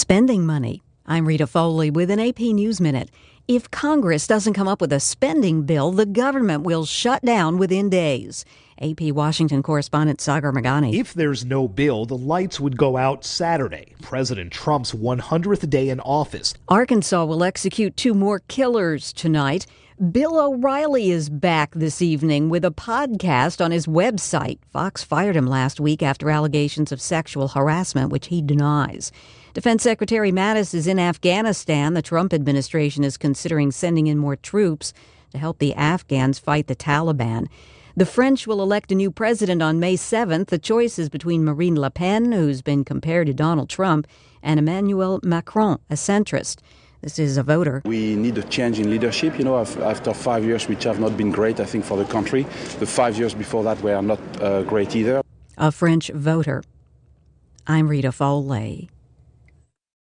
spending money. I'm Rita Foley with an AP News Minute. If Congress doesn't come up with a spending bill, the government will shut down within days. AP Washington correspondent Sagar Meghani. If there's no bill, the lights would go out Saturday, President Trump's 100th day in office. Arkansas will execute 2 more killers tonight. Bill O'Reilly is back this evening with a podcast on his website. Fox fired him last week after allegations of sexual harassment, which he denies. Defense Secretary Mattis is in Afghanistan. The Trump administration is considering sending in more troops to help the Afghans fight the Taliban. The French will elect a new president on May 7th. The choice is between Marine Le Pen, who's been compared to Donald Trump, and Emmanuel Macron, a centrist. This is a voter. We need a change in leadership. After 5 years, which have not been great, I think, for the country. The 5 years before that were not great either. A French voter. I'm Rita Foley.